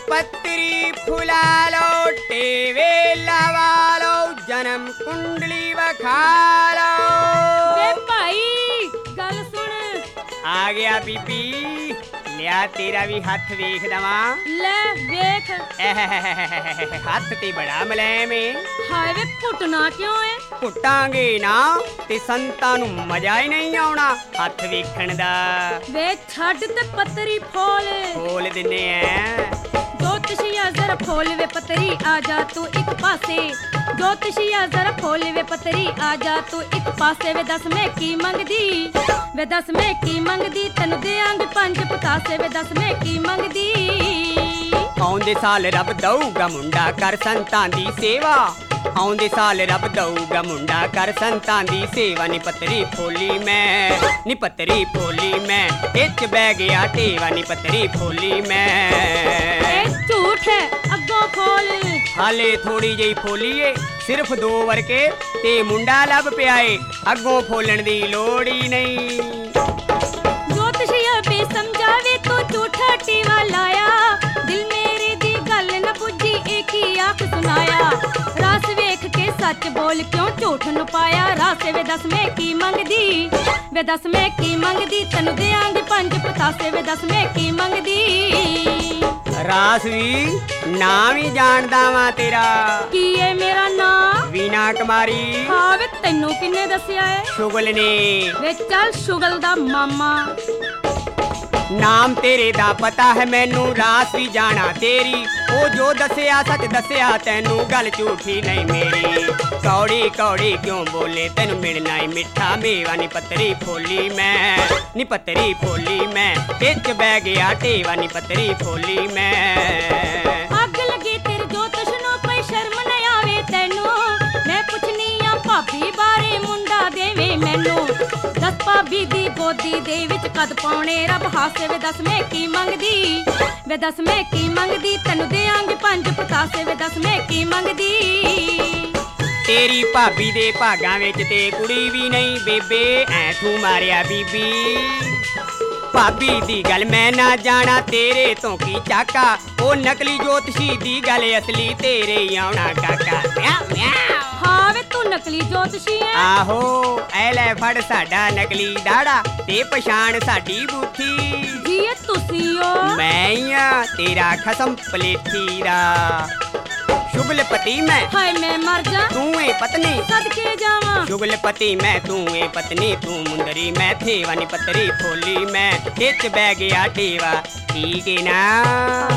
पत्री फुला लो, टेवे लवा लो, जन्म कुंडली वखा लो। वे भाई गल सुन। आ गया बीबी, लिया तेरा भी हथ वेख दवा। ले वेख। हथ ते बड़ा मुलायम है। हाय वे घुटना क्यों है? घुटांगे ना ते संतां नूं मजा ही नहीं आउणा हथ वेखण दा। वे छड्ड ते पतरी फोल। खोल दिन्ने ऐ। ज्योतिषिया जरा खोल वे पतरी, आ जा तू एक पासे। ज्योतिषिया जरा खोल वे पतरी, आ जा तू एक पासे। वे दस मैं की मंगदी, वे दस मैं की मंगदी, तैनूं देआंगे 5 पतासे। वे दस मैं की मंगदी। आउंदे साल रब दऊगा मुंडा, कर संतां दी सेवा। आउंदे साल रब दऊगा मुंडा, कर संतां दी सेवा। नी पतरी फोली मैं, नी पतरी फोली मैं, इच बह गया टेवा। नी पतरी फोली मैं। झूठ है, अगों खोल। हाले थोड़ी जी फोलीए, सिर्फ 2 वरके ते मुंडा लभ पिया ए। अगों फोलण दी लोड़ ही नहीं। ज्योतिषिया बे समझावे तू झूठा टीवा लाया, दिल मेरे दी गल न बुझी एक ही आख सुनाया। रास वेख के सच बोल क्यों झूठ नु पाया। रासे वे दस मैं की मंगदी, वे दस मैं की मंगदी, तैनूं देआंगे 5 पतासे। वे दस मैं की मंगदी। रास भी नाम ही जानदा वां तेरा। की है मेरा नाम? वीणा कुमारी। हाँ वे तैनूं किन्ने दस्सिया है? शुगल ने। वे चल शुगल दा मामा। नाम तेरे दा पता है मैनू, रास भी जाना तेरी। ओ जो दसिया सच दसिया तैनू, गल झूठी नहीं मेरी। कौड़ी कौड़ी क्यों बोले, तैनू मिलना ही मिठा मेवा। नी पतरी फोली मैं, नी पतरी फोली मैं, इच बह गया टेवा। नी पतरी फोली मैं। अग लगी तेरे ज्योतिष नूं, कोई शर्म न आवे तैनू। मैं पुछनी आ भाभी बारे, मुंडा देवे मैनू। दस भाभी दी गोदी दे विच कद पाउणे रब हासे। वे दस मैं की मंगदी, वे दस मैं की मंगदी, तैनूं देआंगे 5 पतासे। वे दस मैं की मंगदी। तेरी भाभी दे भागां विच ते कुड़ी भी नहीं बेबे, ऐ तू मारिया बीबी। भाभी दी गल मैं ना जाना, तेरे तो की चाका। ओ नकली ज्योतिषी दी गल असली, तेरे ही आउणा काका। म्याऊ म्याऊ। हाँ वे तू नकली ज्योतिषी है? आहो ऐ लै फड़ साडा नकली दाड़ा, ते पछाण साडी बूथी। जी ये तुसी हो? मैं ही आ तेरा खसम पलेठी दा। शुगलपति मैं, हाय मैं मर जा। तू है पत्नी, सदके जावां। शुगलपति मैं, तू है पत्नी, तू मुंदरी मैं थेवा। नी पतरी फोली मैं, इच बह गया टेवा। ठीक है ना?